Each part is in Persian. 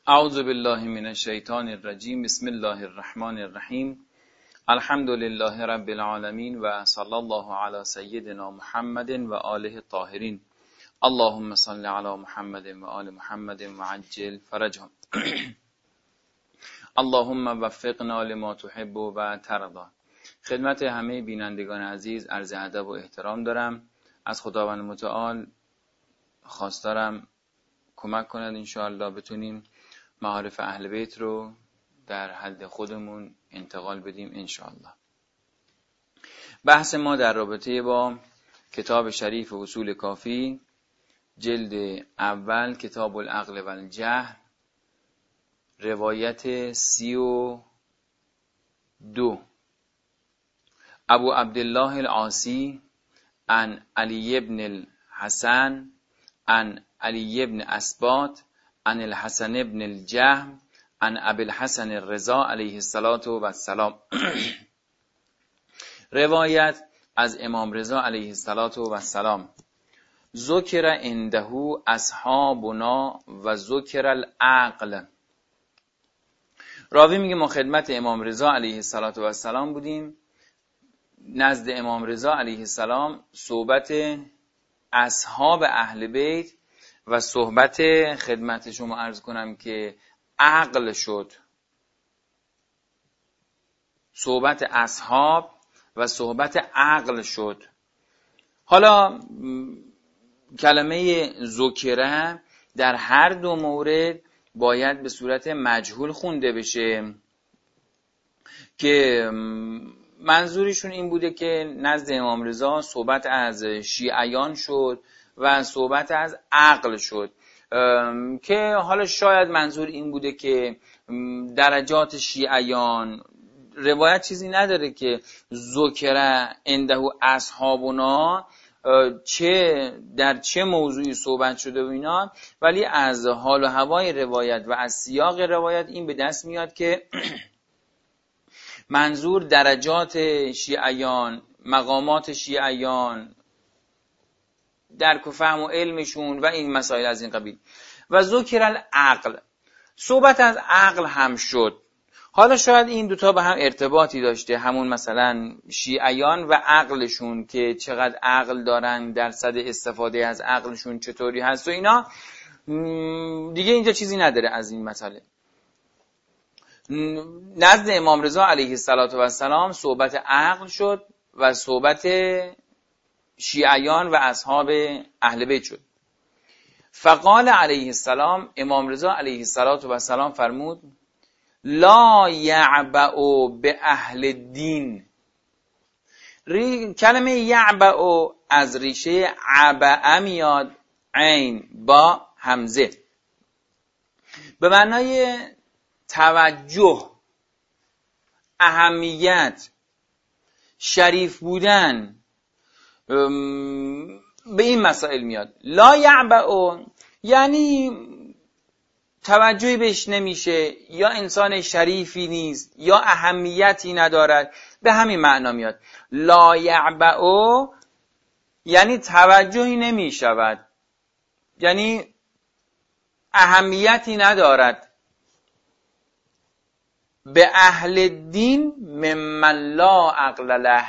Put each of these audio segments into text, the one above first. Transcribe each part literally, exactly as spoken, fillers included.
اعوذ بالله من الشیطان الرجیم. بسم الله الرحمن الرحیم. الحمد لله رب العالمین و صلی الله علی سیدنا محمد و آله الطاهرین. اللهم صل علی محمد و آل محمد و عجل فرجهم. اللهم وفقنا لما تحب و ترضى. خدمت همه بینندگان عزیز عرض ادب و احترام دارم. از خداوند متعال خواستارم کمک کند انشاءالله بتونیم معارف اهل بیت رو در حد خودمون انتقال بدیم انشاءالله. بحث ما در رابطه با کتاب شریف اصول کافی، جلد اول، کتاب العقل و الجهل، روایت سی و دو. ابو عبدالله العاصی عن علی بن الحسن عن علی بن اسباط عن الحسن بن الجهم عن ابي الحسن الرضا علیه الصلاة و السلام. روایت از امام رضا علیه الصلاة و السلام. ذکر عنده اصحابنا و ذکر العقل. راوی میگه ما خدمت امام رضا علیه الصلاة و السلام بودیم. نزد امام رضا علیه السلام صحبت اصحاب اهل بیت و صحبت خدمت شما عرض کنم که عقل شد. صحبت اصحاب و صحبت عقل شد. حالا کلمه ذکره در هر دو مورد باید به صورت مجهول خونده بشه که منظورشون این بوده که نزد امام رضا صحبت از شیعیان شد و صحبت از عقل شد، که حالا شاید منظور این بوده که درجات شیعیان، روایت چیزی نداره که ذکر عنده اصحابنا چه در چه موضوعی صحبت شده و اینا، ولی از حال و هوای روایت و از سیاق روایت این به دست میاد که منظور درجات شیعیان، مقامات شیعیان، درک و فهم و علمشون و این مسائل از این قبیل. و ذکر العقل، صحبت از عقل هم شد. حالا شاید این دوتا به هم ارتباطی داشته، همون مثلا شیعیان و عقلشون که چقدر عقل دارن، درصد استفاده از عقلشون چطوری هست و اینا، دیگه اینجا چیزی نداره از این مسئله. نزد امام رضا علیه السلام صحبت عقل شد و صحبت شیعیان و اصحاب اهل بیت شد. فقال علیه السلام، امام رضا علیه السلام فرمود: لا یعبأ به اهل دین. کلمه یعبأ از ریشه عبأ میاد، عین با همزه، به معنای توجه، اهمیت، شریف بودن، به این مسائل میاد. لا یعبأ یعنی توجهی بهش نمیشه، یا انسان شریفی نیست، یا اهمیتی ندارد، به همین معنا میاد. لا یعبأ یعنی توجهی نمیشود، یعنی اهمیتی ندارد. به اهل دین ممن لا عقل له،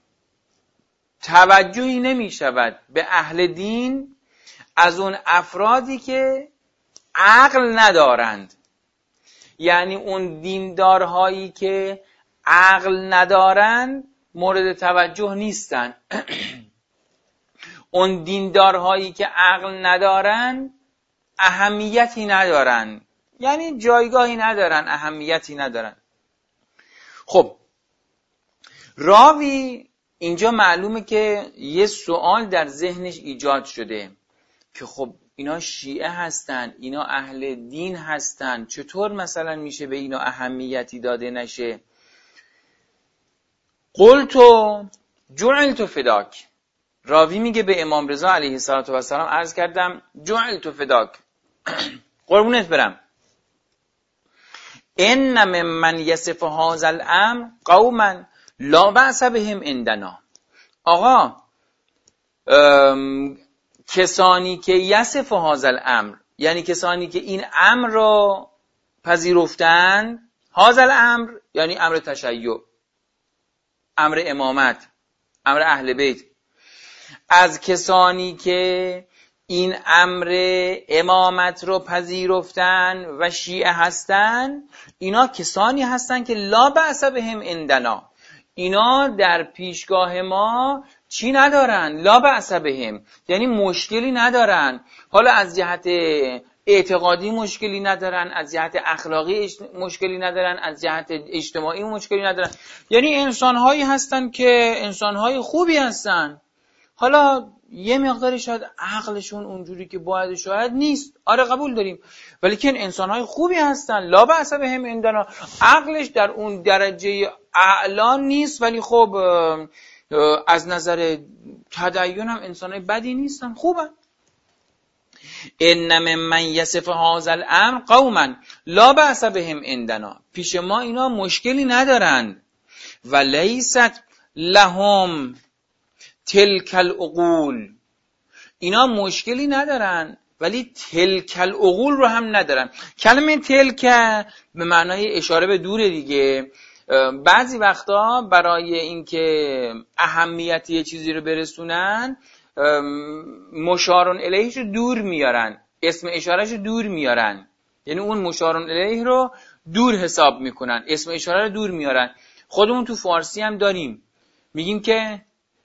توجهی نمی شود به اهل دین از اون افرادی که عقل ندارند. یعنی اون دیندارهایی که عقل ندارند مورد توجه نیستن. اون دیندارهایی که عقل ندارند اهمیتی ندارن، یعنی جایگاهی ندارن، اهمیتی ندارن. خب راوی اینجا معلومه که یه سوال در ذهنش ایجاد شده که خب اینا شیعه هستن، اینا اهل دین هستن، چطور مثلا میشه به اینا اهمیتی داده نشه؟ قلتو جعلت فداک. راوی میگه به امام رضا علیه السلام عرض کردم جعلت فداک، قربونت برم. ان ممن یصف هذا الامر قوما لا بأس بهم عندنا. آقا کسانی که یصف هذا الامر، یعنی کسانی که این امر رو پذیرفتن هذا الامر یعنی امر تشیع، امر امامت، امر اهل بیت، از کسانی که این امر امامت رو پذیرفتن و شیعه هستن، اینا کسانی هستن که لا بأس بهم عندنا، اینا در پیشگاه ما چی ندارن؟ لا بأس بهم، یعنی مشکلی ندارن. حالا از جهت اعتقادی مشکلی ندارن، از جهت اخلاقی مشکلی ندارن، از جهت اجتماعی مشکلی ندارن، یعنی انسانهایی هستن که انسانهای خوبی هستن. حالا یه مقداری شاید عقلشون اونجوری که باید شاید نیست، آره قبول داریم، ولی که انسانهای خوبی هستن. لا بأس بهم عندنا، عقلش در اون درجه اعلا نیست، ولی خب از نظر تدین هم انسانهای بدی نیستن، خوبن. ان ممن یصف هذا الامر قوما لا بأس بهم عندنا، پیش ما اینا مشکلی ندارند. و لیست لهم تلک العقول، اینا مشکلی ندارن ولی تلک العقول رو هم ندارن. کلمه تلک به معنای اشاره به دوره دیگه. بعضی وقتا برای اینکه اهمیت یه چیزی رو برسونن مشارون الیهش رو دور میارن، اسم اشارهش رو دور میارن، یعنی اون مشارون الیه رو دور حساب میکنن، اسم اشاره رو دور میارن. خودمون تو فارسی هم داریم، میگیم که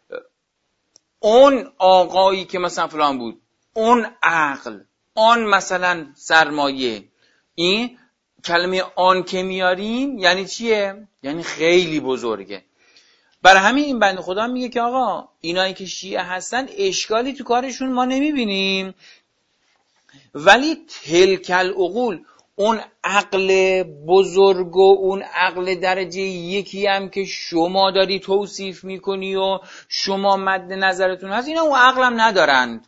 اون آقایی که مثلا فلان بود، اون عقل، آن مثلا سرمایه. این کلمه آن که میاریم یعنی چیه؟ یعنی خیلی بزرگه. برای همین این بنده خدا میگه که آقا اینایی که شیعه هستن اشکالی تو کارشون ما نمیبینیم، ولی تلک العقول، اون عقل بزرگ و اون عقل درجه یکی هم که شما داری توصیف میکنی و شما مد نظرتون هست، اینا اون عقل هم ندارند.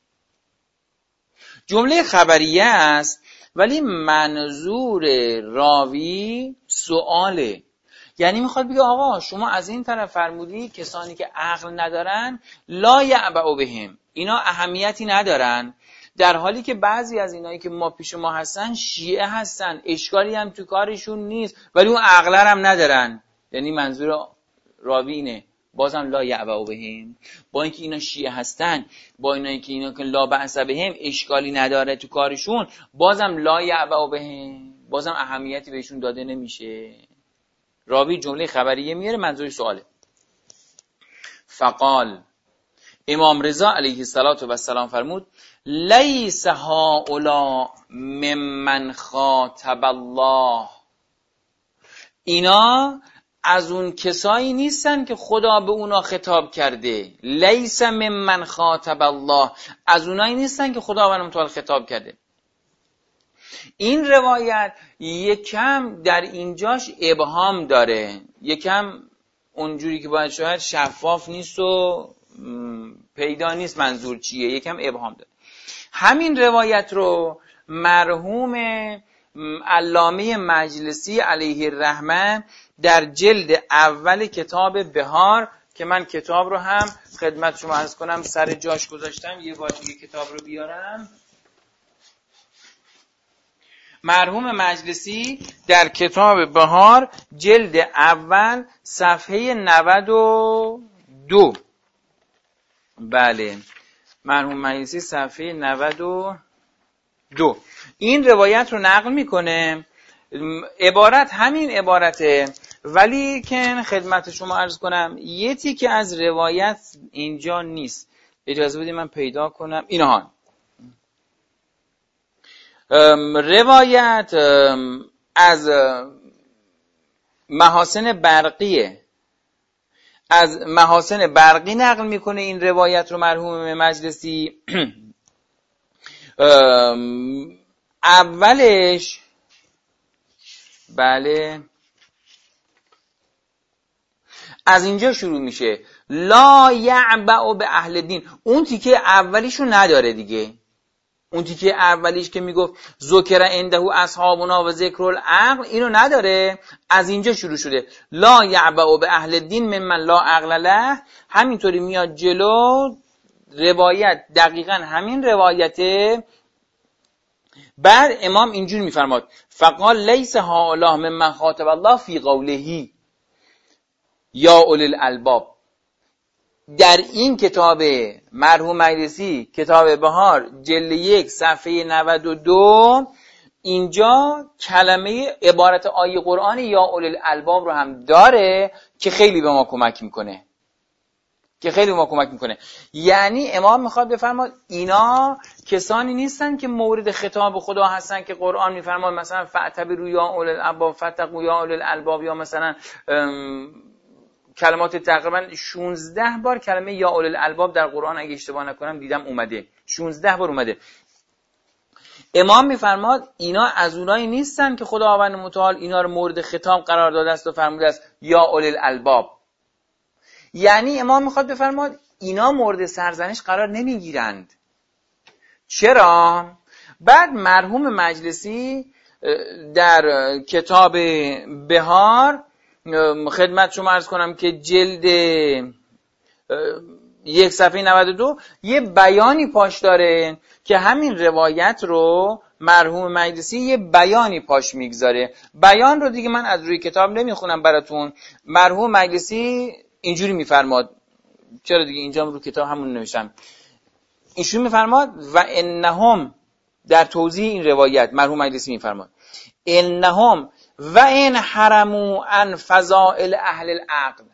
جمله خبریه است ولی منظور راوی سؤاله، یعنی میخواد بگه آقا شما از این طرف فرمودی کسانی که عقل ندارن لا یعبأ بهم، اینا اهمیتی ندارن، در حالی که بعضی از اینایی که ما پیش ما هستن شیعه هستن، اشکالی هم تو کارشون نیست ولی اون عقل هم ندارن. یعنی منظور راوی اینه، بازم لا یعبأ بهم، با اینکه اینا شیعه هستن، با اینایی که اینا که لا بأس بهم اشکالی نداره تو کارشون، بازم لا یعبأ بهم، بازم اهمیتی بهشون داده نمیشه. راوی جمله خبریه میاره، منظور سواله. فقال، امام رضا علیه السلام فرمود لیس هؤلاء ممن خاطب الله، اینا از اون کسایی نیستن که خدا به اونا خطاب کرده. لیس ممن خاطب الله، از اونایی نیستن که خدا به اونا خطاب کرده. این روایت یکم در اینجاش ابهام داره، یکم اونجوری که باید شاید شفاف نیست و پیدا نیست منظور چیه، یکم ابهام داره. همین روایت رو مرحوم علامه مجلسی علیه الرحمه در جلد اول کتاب بهار، که من کتاب رو هم خدمت شما عرض کنم سر جاش گذاشتم، یه بار دیگه کتاب رو بیارم. مرحوم مجلسی در کتاب بهار جلد اول صفحه نود و دو، بله مرحوم مجلسی صفحه نود و دو این روایت رو نقل میکنه. عبارت همین عبارته، ولی که خدمت شما عرض کنم یه تیکه از روایت اینجا نیست، اجازه بدید من پیدا کنم. اینها روایت از محاسن برقیه، از محاسن برقی نقل میکنه این روایت رو مرحوم مجلسی. اولش بله از اینجا شروع میشه، لا یعبأ به اهل دین، اون تیکه اولیشو نداره دیگه، اون تیکه اولیش که میگفت ذکر عنده اصحابنا و ذکر العقل اینو نداره، از اینجا شروع شده لا یعبأ به اهل دین ممن لا عقل له. همینطوری میاد جلو روایت، دقیقاً همین روایته بعد امام اینجور میفرماد فقال لیس هؤلاء ممن خاطب الله فی قوله یا اولی الالباب. در این کتاب مرحوم مجلسی، کتاب بهار، جلد یک صفحه نود و دو، اینجا کلمه عبارت آیه قرآن یا اولی الالباب رو هم داره که خیلی به ما کمک میکنه که خیلی به ما کمک میکنه. یعنی امام میخواد بفرماد اینا کسانی نیستن که مورد خطاب خدا هستن که قرآن میفرماد مثلا فاعتبروا یا اولی الالباب فتقوا یا اولی الالباب، یا مثلا کلمات تقریبا شانزده بار کلمه یا اولی الالباب در قرآن اگه اشتباه نکنم دیدم اومده، شانزده بار اومده. امام میفرماد اینا از اونایی نیستن که خداوند متعال اینا رو مورد خطاب قرار داده است و فرموده است یا اولی الالباب. یعنی امام میخواد بفرماد اینا مورد سرزنش قرار نمیگیرند. چرا؟ بعد مرحوم مجلسی در کتاب بهار خدمت شما عرض کنم که جلد یک صفحه نود و دو یه بیانی پاش داره که همین روایت رو مرحوم مجلسی یه بیانی پاش میگذاره. بیان رو دیگه من از روی کتاب نمیخونم براتون. مرحوم مجلسی اینجوری میفرماد، چرا دیگه اینجا رو کتاب همون نوشتم، اینجوری میفرماد و انهم، در توضیح این روایت مرحوم مجلسی میفرماد انهم و ان حرموا عن فضائل اهل العقل.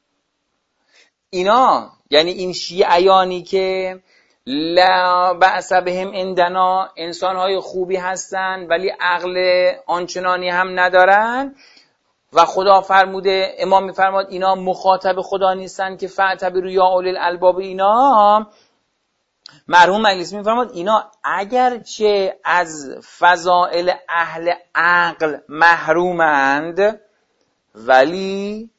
اینا یعنی این شیعیانی که لا بأس بهم عندنا، انسانهای خوبی هستن ولی عقل آنچنانی هم ندارن و خدا فرموده، امام میفرماد اینا مخاطب خدا نیستن که فاعتبروا یا اولی الالباب. اینا مرحوم مجلسی میفرماد اینا اگرچه از فضائل اهل عقل محرومند ولی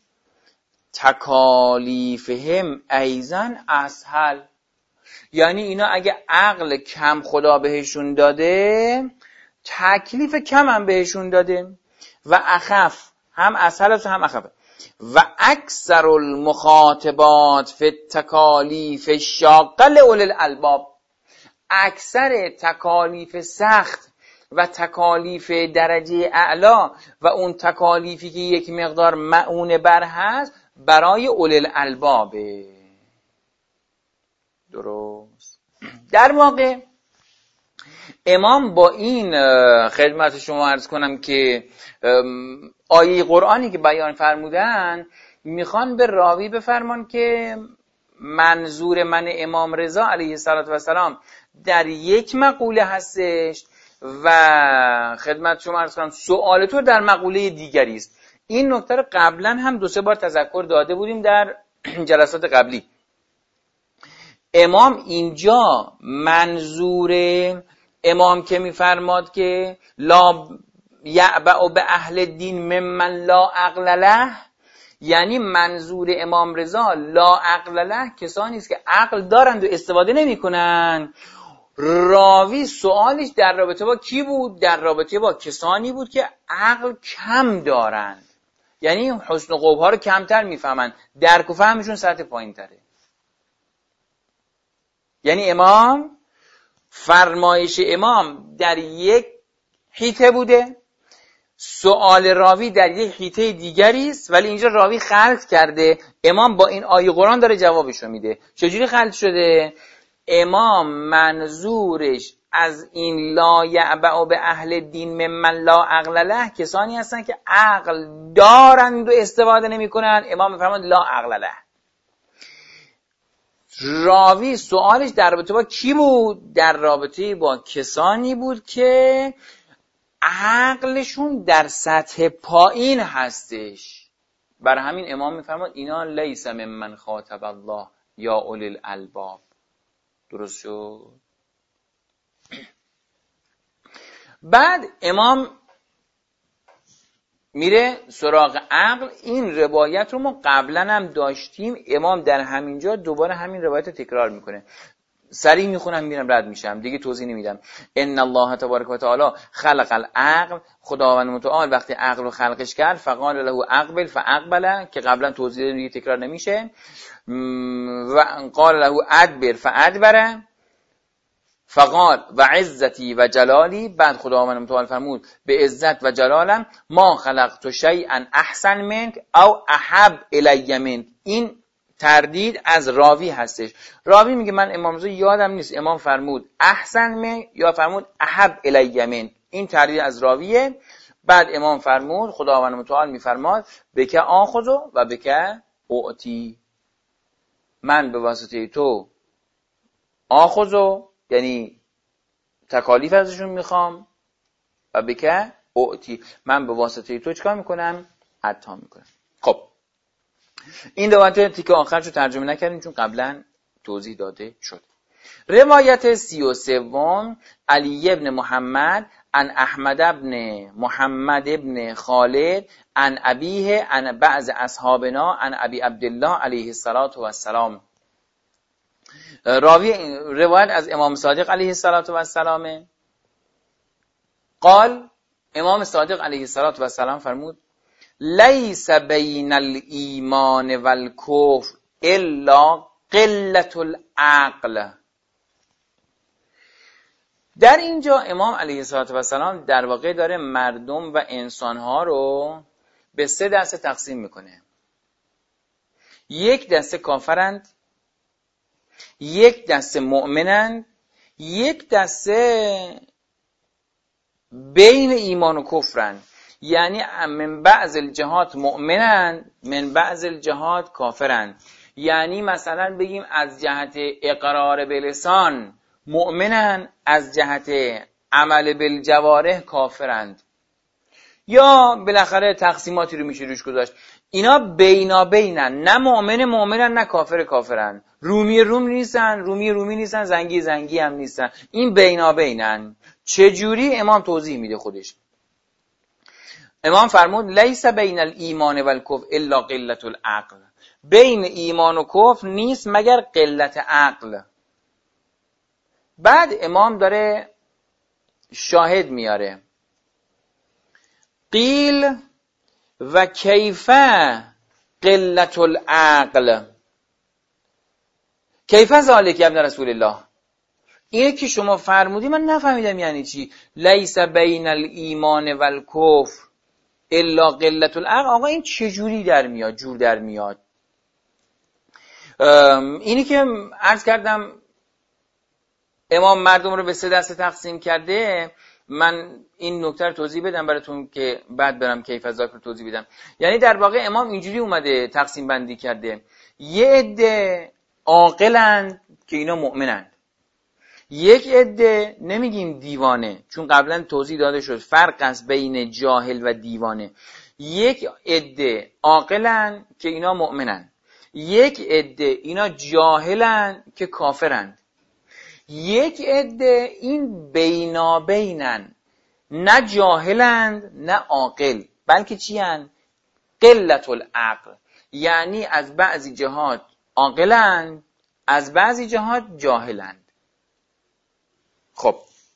تکالیفهم ایضا اسهل. یعنی اینا اگه عقل کم خدا بهشون داده تکلیف کم هم بهشون داده و اخف، هم اسهل است هم اخف. و اکثر المخاطبات فی التکالیف الشاقه لاولی الالباب، اکثر تکالیف سخت و تکالیف درجه اعلا و اون تکالیفی که یک مقدار معونه بر هست برای اولی الالبابه. درست. در واقع امام با این خدمت شما عرض کنم که آیه قرآنی که بیان فرمودن میخوان به راوی بفرمان که منظور من امام رضا علیه السلام در یک مقوله هستش و خدمت شما عرض کنم سوال تو در مقوله دیگری است. این نکته رو قبلا هم دو سه بار تذکر داده بودیم در جلسات قبلی. امام اینجا منظور امام که میفرماد که لا یعبأ به اهل دین ممن لا عقل له، یعنی منظور امام رضا لا عقل له کسانی است که عقل دارند و استفاده نمی‌کنند. راوی سوالش در رابطه با کی بود؟ در رابطه با کسانی بود که عقل کم دارند، یعنی حسن و قبح ها رو کمتر میفهمند، درک و فهمشون سطح پایین تره. یعنی امام فرمایش امام در یک حیطه بوده، سوال راوی در یک حیطه دیگری است، ولی اینجا راوی خلط کرده، امام با این آیه قرآن داره جوابش رو میده. چجوری خلط شده؟ امام منظورش از این لا یعبأ به اهل دین ممن لا عقل له کسانی هستن که عقل دارند و استفاده نمیکنن. امام میفرماد لا عقل له. راوی سوالش در رابطه با کی بود؟ در رابطه با کسانی بود که عقلشون در سطح پایین هستش. برای همین امام میفرماد اینا لیس ممن خاطب الله یا اولی الالباب. درست شد؟ بعد امام میره سراغ عقل. این روایت رو ما قبلا هم داشتیم، امام در همینجا دوباره همین روایت رو تکرار میکنه. سریع میخونم میرم رد میشم دیگه، توضیح نمیدم. ان الله تبارک و تعالی خلق العقل، خداوند متعال وقتی عقل رو خلقش کرد فقال له اقبل فاقبل، که قبلا توضیح دیگه تکرار نمیشه، و قال له ادبر فادبر، فقال و عزتی و جلالی، بعد خداوند متعال فرمود به عزت و جلالم ما خلقت شیئا احسن منک او احب الی منک. این تردید از راوی هستش. راوی میگه من امام رضا یادم نیست امام فرمود احسن من یا فرمود احب الی منک. این تردید از راویه. بعد امام فرمود، خداوند متعال میفرماد بکه آخذو و بکه اعطی، من به واسطه تو آخذو یعنی تکالیف ازشون میخوام و بکه اعطی، من به واسطه تو چیکار میکنم؟ عطا میکنم. خب این دوباره تیکه آخرشو ترجمه نکردیم چون قبلا توضیح داده شد. روایت سی و سوم علی ابن محمد عن احمد ابن محمد ابن خالد عن ابیه عن بعض اصحابنا عن ابی عبدالله علیه الصلاة و السلام. راوی روایت از امام صادق علیه الصلاة و السلام قال، امام صادق علیه الصلاة و السلام فرمود لیس بین الایمان والکفر الا قلة العقل. در اینجا امام علیه الصلاة و السلام در واقع داره مردم و انسانها رو به سه دسته تقسیم میکنه. یک دسته کافرند، یک دسته مؤمنند، یک دسته بین ایمان و کفرند. یعنی من بعض الجهات مؤمنند، من بعض الجهات کافرند. یعنی مثلا بگیم از جهت اقرار بلسان مؤمنند، از جهت عمل بالجوارح کافرند. یا بالاخره تقسیماتی رو میشه روش گذاشت. اینا بینا بینن، نه مؤمن مؤمنن نه کافر کافرن، رومی روم نیستن، رومی رومی نیستن، زنگی زنگی هم نیستن. این بینا بینن. چجوری؟ امام توضیح میده خودش. امام فرمود لیس بین الایمان والکفر الا قلة العقل. بین ایمان و کفر نیست مگر قلت عقل. بعد امام داره شاهد میاره. قیل و کیفه قلت العقل، کیفه ذالک ابن رسول الله. اینه که شما فرمودی من نفهمیدم یعنی چی. لیس بین الایمان والکفر الا قلت العقل. آقا این چجوری در میاد؟ جور در میاد. اینی که عرض کردم امام مردم رو به سه دسته تقسیم کرده. من این نکته رو توضیح بدم براتون که بعد برم کیف ذاک رو توضیح بدم. یعنی در واقع امام اینجوری اومده تقسیم بندی کرده. یه عده عاقلند که اینا مؤمنند، یک عده نمیگیم دیوانه چون قبلا توضیح داده شد فرق است بین جاهل و دیوانه. یک عده عاقلند که اینا مؤمنند، یک عده اینا جاهلند که کافرند، یک عده این بینابینن، نه جاهلند نه عاقل، بلکه چی هن؟ قلت العقل. یعنی از بعضی جهات عاقلند، از بعضی جهات جاهلند. خب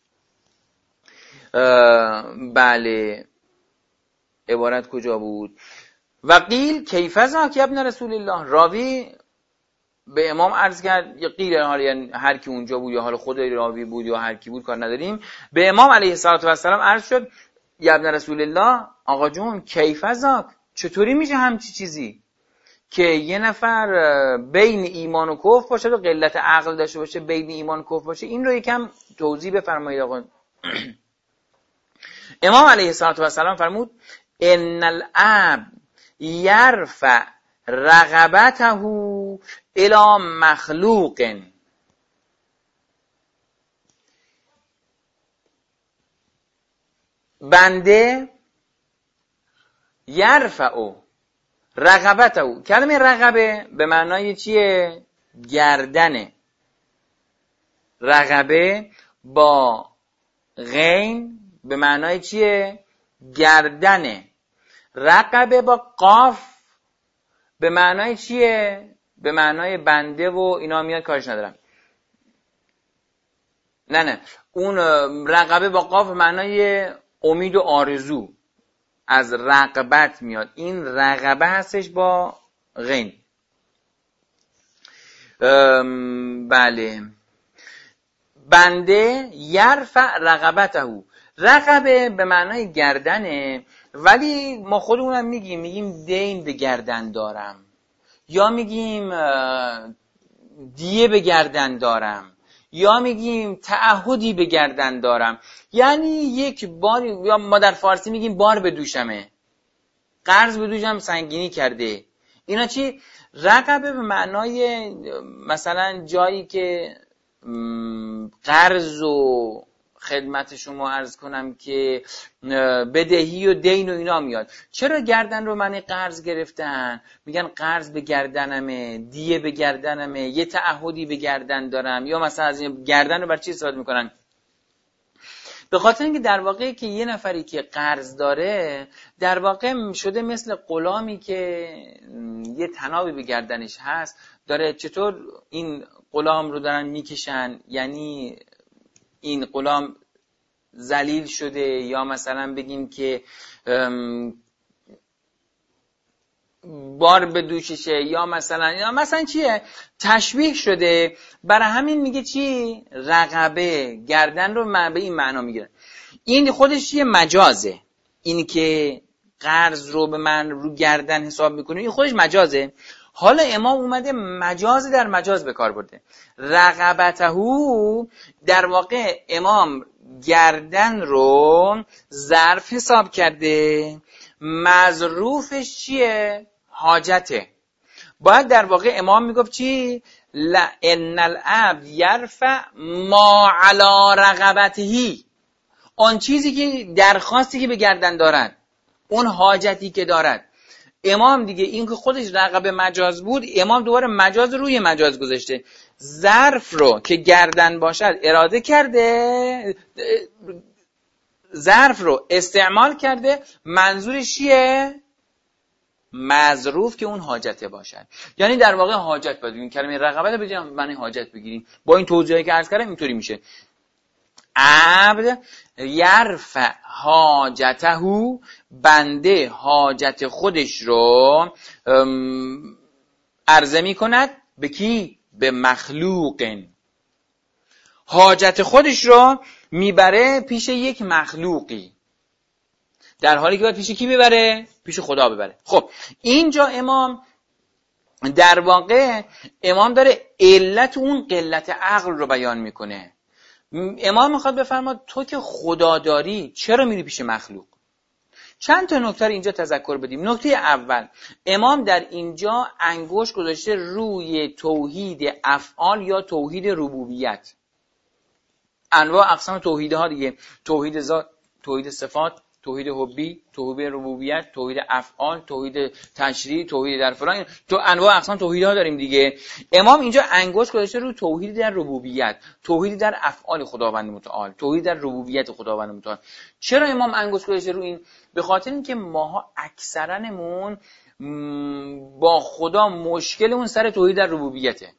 بله، عبارت کجا بود؟ و قیل کیف ذاک ابن رسول الله. راوی به امام عرض کرد، یا قیل یعنی هر کی اونجا بود یا حال خود راوی بود یا هر کی بود کار نداریم، به امام علیه الصلاه و السلام عرض شد یا ابن رسول الله، آقا جون کیف ذاک، چطوری میشه همچی چیزی که یه نفر بین ایمان و کفر باشه و قلت عقل داشته باشه، بین ایمان و کفر باشه؟ این رو یکم توضیح بفرمایید آقا. امام علیه الصلاه و السلام فرمود ان العبد یرفع رغبته الی مخلوق. بنده یرفع رغبته، کلمه رغبه به معنای چیه؟ گردنه. رغبه با غین به معنای چیه؟ گردنه. رغبه با قاف به معنای چیه؟ به معنای بنده و اینا میاد، کارش ندارم. نه نه اون رغبه با قاف به معنای امید و آرزو، از رغبت میاد. این رغبه هستش با غین. بله. بنده یرفع رقبته، رقبه به معنای گردنه، ولی ما خودمونم میگیم میگیم دین به گردن دارم، یا میگیم دیه به گردن دارم، یا میگیم تعهدی به گردن دارم، یعنی یک بار، یا ما در فارسی میگیم بار به دوشمه، قرض به دوشم سنگینی کرده. اینا چی؟ رقبه به معنای مثلا جایی که قرض و خدمت شما عرض کنم که بدهی و دین و اینا میاد. چرا گردن رو معنی قرض گرفتن؟ میگن قرض به گردنمه، دیه به گردنمه، یه تعهدی به گردن دارم، یا مثلا از این گردن رو بر چی استفاده میکنن؟ به خاطر اینکه در واقع که یه نفری که قرض داره در واقع شده مثل غلامی که یه طنابی به گردنش هست، داره چطور این غلام رو دارن میکشن، یعنی این غلام ذلیل شده، یا مثلا بگیم که بار به دوششه، یا مثلا یا مثلا چیه، تشبیه شده. برای همین میگه چی؟ رقبه، گردن رو به این معنا میگیره. این خودش یه مجازه، این که قرض رو به من رو گردن حساب میکنه این خودش مجازه. حالا امام اومده مجاز در مجاز به کار برده. رقبتهو در واقع امام گردن رو ظرف حساب کرده، مظروفش چیه؟ حاجته. باید در واقع امام میگفت چی؟ لئن العبد یرفع ما علی رقبتهی، آن چیزی که درخواستی که به گردن دارد، اون حاجتی که دارد. امام دیگه این که خودش رقبه مجاز بود، امام دوباره مجاز روی مجاز گذاشته، ظرف رو که گردن باشد اراده کرده، ظرف رو استعمال کرده، منظورش چیه؟ مظروف که اون حاجته باشد. یعنی در واقع حاجت باید بگیم، کلمه رقبه رو بگیم معنی حاجت بگیریم. با این توضیحی که عرض کردم اینطوری میشه. عبد یرفع حاجته، بنده حاجت خودش رو عرضه می کند به کی؟ به مخلوق. حاجت خودش رو میبره پیش یک مخلوقی، در حالی که باید پیش کی ببره؟ پیش خدا ببره. خب اینجا امام در واقع امام داره علت اون قلت عقل رو بیان میکنه. امام میخواد بفرماد تو که خدا داری چرا میری پیش مخلوق؟ چند تا نکته اینجا تذکر بدیم. نکته اول، امام در اینجا انگشت گذاشته روی توحید افعال یا توحید ربوبیت. انواع اقسام توحیدها دیگه، توحید ذات، توحید صفات، توحید حبی، توحید ربوبیت، توحید افعال، توحید تشریع، توحید در فلان، تو انواع اقسام توحیدها داریم دیگه. امام اینجا انگشت گذاشته روی توحید در ربوبیت، توحید در افعال خداوند متعال، توحید در ربوبیت خداوند متعال. چرا امام انگشت گذاشته روی این؟ به خاطر اینکه ماها اکثرنمون با خدا مشکلمون سر توحید در ربوبیته.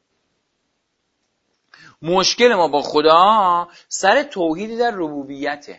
مشکل ما با خدا سر توحید در ربوبیته.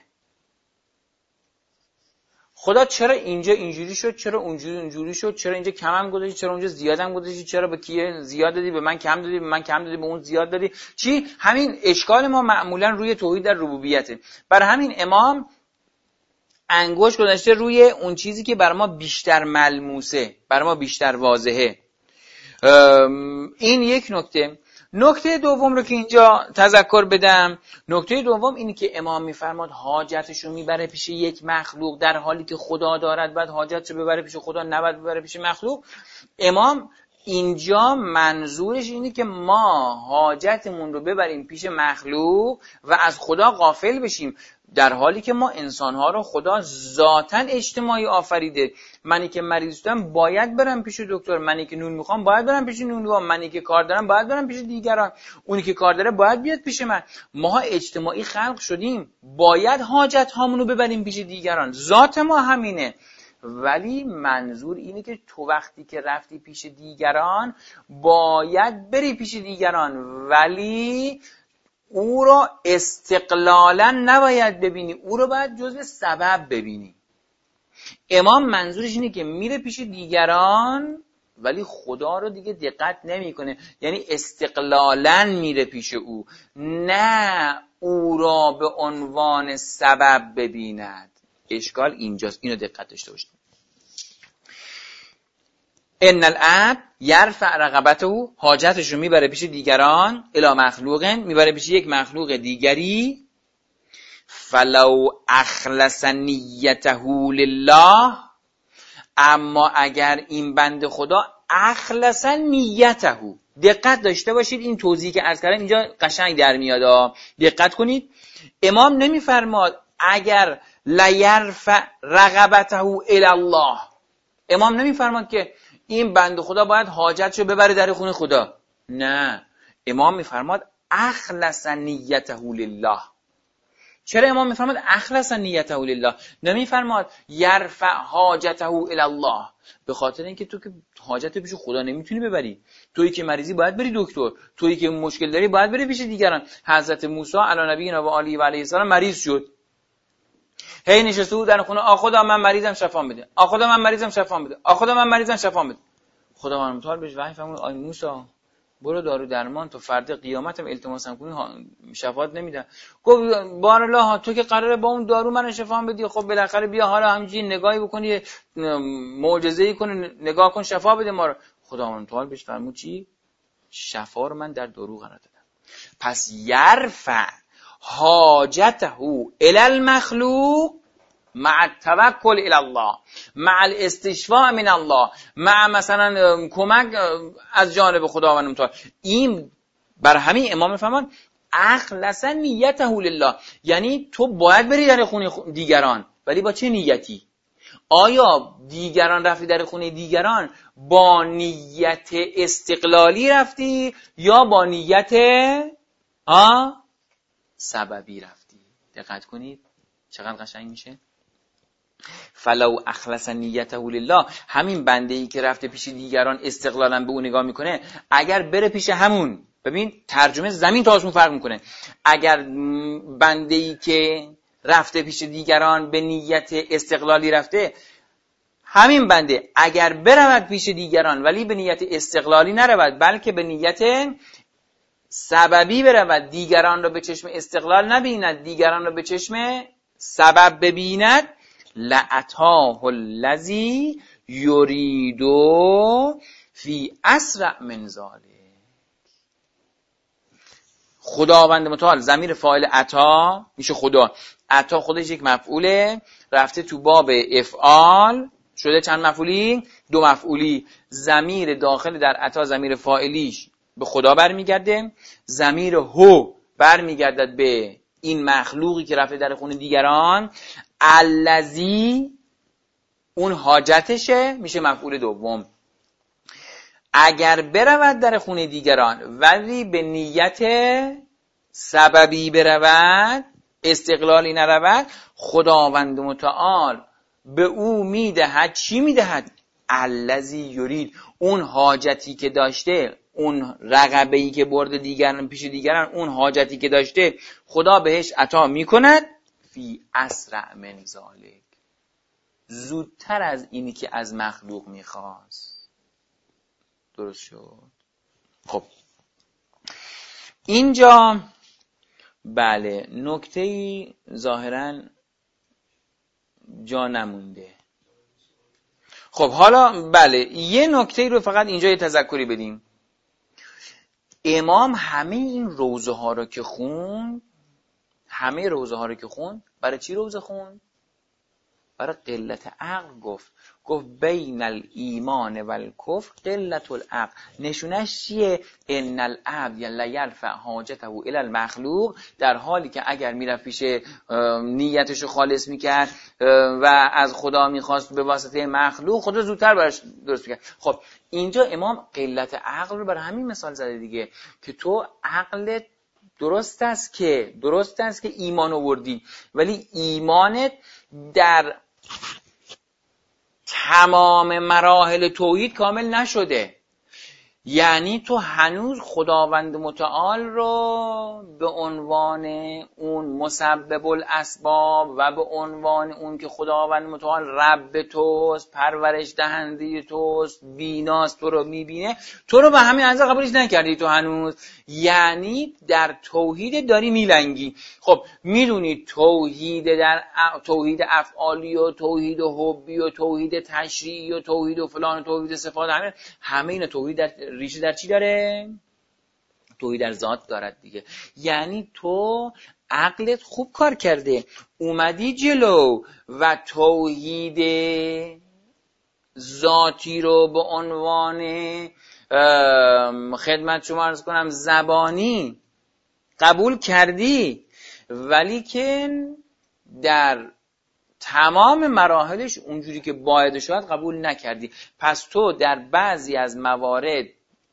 خدا چرا اینجا اینجوری شد، چرا اونجوری اونجوری شد، چرا اینجا کمم گذاشتی، چرا اونجا زیادم گذاشتی، چرا به کی زیاد دادی به من کم دادی، به من کم دادی به اون زیاد دادی؟ چی؟ همین اشکال ما معمولا روی توحید در ربوبیته. برای همین امام انگشت گذاشته روی اون چیزی که برای ما بیشتر ملموسه، برای ما بیشتر واضحه. این یک نکته. نکته دوم رو که اینجا تذکر بدم، نکته دوم اینی که امام میفرماد حاجتش رو میبره پیش یک مخلوق، در حالی که خدا دارد بعد حاجتش رو ببره پیش خدا، نباید ببره پیش مخلوق. امام اینجا منظورش اینه که ما حاجتمون رو ببریم پیش مخلوق و از خدا غافل بشیم، در حالی که ما انسانها رو خدا ذاتاً اجتماعی آفریده. منی که مریض شدم باید برم پیش دکتر، منی که نون میخوام باید برم پیش نونوا، منی که کار دارم باید برم پیش دیگران، اونی که کار داره باید بیاد پیش من. ما اجتماعی خلق شدیم، باید حاجت هامون رو ببریم پیش دیگران، ذات ما همینه. ولی منظور اینه که تو وقتی که رفتی پیش دیگران باید بری پیش دیگران، ولی او رو استقلالا نباید ببینی، او رو باید جزء سبب ببینی. امام منظورش اینه که میره پیش دیگران ولی خدا رو دیگه دقت نمیکنه، یعنی استقلالاً میره پیش او، نه او را به عنوان سبب ببیند. اشکال اینجاست، اینو دقت داشته باشید. ان العبد یرفع رغبته، حاجتش رو میبره پیش دیگران، الی مخلوق، میبره پیش یک مخلوق دیگری، فلو اخلص نیته لله، اما اگر این بنده خدا اخلص نیته، دقت داشته باشید این توضیحی که عرض کردم اینجا قشنگ در میاد، دقت کنید. امام نمیفرماد اگر لیرفع رغبته الی الله، امام نمیفرماد که این بنده خدا باید حاجتشو ببره در خونه خدا، نه، امام میفرماد اخلص نیته لله. چرا امام میفرماد اخلص نیته لله، نمیفرماد یرفع حاجته الی الله؟ به خاطر اینکه تو که حاجت پیش خدا نمیتونی ببری، تویی که مریضی باید بری دکتر، تویی که مشکل داری باید بری پیش دیگران. حضرت موسی علی نبینا و آله و علیه السلام مریض شد، هی نشسته بود در خونه، آ خدا من مریضم شفا بده، آ خدا من مریضم شفا بده، آ خدا من مریضم شفا بده. خدا من متعال بهش وحی فرمود آی موسی برو دارو درمان، تو فردا قیامتم التماسم کنی شفاعت نمیدن. گفت بار الله تو که قراره با اون دارو من شفا بدی، خب بالاخره بیا حالا همینجوری نگاهی بکنی، معجزه‌ای کنی، نگاه کن شفا بده ما رو. خدا من متعال بهش فرمود چی؟ شفا رو من در دارو قرار دادم. پس یرفع حاجته الی المخلوق مع التوکل الی الله، مع الاستشفاء من الله، مع مثلا کمک از جانب خداوند متعال. این بر همین امام میفهمن اخلص نیته لله، یعنی تو باید بری در خونه دیگران، ولی با چه نیتی؟ آیا دیگران رفتی در خونه دیگران با نیت استقلالی رفتی یا با نیت آ سببی رفتی؟ دقت کنید چقدر قشنگ میشه. فلو اخلص نیته لله، همین بنده ای که رفته پیش دیگران استقلالا به اون نگاه میکنه، اگر بره پیش همون، ببین ترجمه زمین تا آسمون فرق میکنه، اگر بنده ای که رفته پیش دیگران به نیت استقلالی رفته، همین بنده اگر برود پیش دیگران ولی به نیت استقلالی نرود بلکه به نیت سببی برود، دیگران را به چشم استقلال نبیند، دیگران را به چشم سبب ببیند، لأتاه الذی یرید فی اسرع من ذلک. خداوند متعال ضمیر فاعل عطا میشه خدا، عطا خودش یک مفعوله، رفته تو باب افعال شده چند مفعولی؟ دو مفعولی. ضمیر داخل در عطا ضمیر فاعلیش به خدا برمیگرده، ضمیر هو برمیگردد به این مخلوقی که رفته در خونه دیگران، الذی اون حاجتشه میشه مفعول دوم. اگر برود در خونه دیگران ولی به نیت سببی برود، استقلالی نرود، خداوند متعال به او میدهد چی میدهد؟ الذی یرید، اون حاجتی که داشته، اون رغبه‌ای که برده دیگران پیش دیگران، اون حاجتی که داشته خدا بهش عطا میکند فی اسرع من ذلک، زودتر از اینی که از مخلوق میخواست. درست شد؟ خب اینجا بله نکته‌ای ظاهراً جا نمونده. خب حالا بله یه نکته رو فقط اینجا یه تذکری بدیم. امام همه این روزه ها رو که خون، همه روزه ها رو که خون، برای چی روزه خون؟ برای قلت عقل گفت. گفت بین الایمان و الکفر قلت العقل. نشونش چیه؟ ان العبد لیرفع حاجته الی المخلوق، در حالی که اگر میرفت پیش نیتشو خالص میکرد و از خدا میخواست به واسطه مخلوق، خدا زودتر براش درست میکرد. خب اینجا امام قلت عقل رو برای همین مثال زده دیگه، که تو عقلت درست است که درست است که ایمان آوردی، ولی ایمانت در تمام مراحل توحید کامل نشده. یعنی تو هنوز خداوند متعال رو به عنوان اون مسبب الاسباب و به عنوان اون که خداوند متعال رب توست، پرورش دهنده توست، بیناست، تو رو میبینه، تو رو به همین اندازه قبولش نکردی تو هنوز. یعنی در توحید داری میلنگی. خب میدونی توحید در توحید افعالی و توحید حبی و توحید تشریعی و توحید و فلان و توحید صفات، همه همه اینا توحید در ریشه در چی داره؟ توحید در ذات دارد دیگه. یعنی تو عقلت خوب کار کرده، اومدی جلو و توحید ذاتی رو به عنوان خدمت شما عرض کنم زبانی قبول کردی، ولی که در تمام مراحلش اونجوری که باید شاید قبول نکردی. پس تو در بعضی از موارد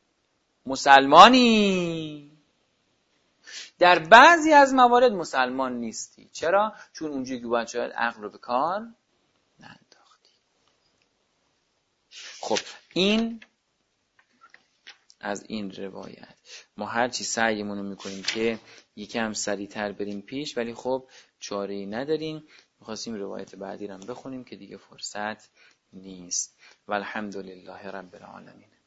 مسلمانی، در بعضی از موارد مسلمان نیستی. چرا؟ چون اونجوری که باید شاید عقل رو به کار ننداختی. خب این از این روایت ما هرچی سعیمون رو میکنیم که یکم سریعتر بریم پیش، ولی خب چاره‌ای نداریم. میخواستیم روایت بعدی رو هم بخونیم که دیگه فرصت نیست. والحمدلله رب العالمین.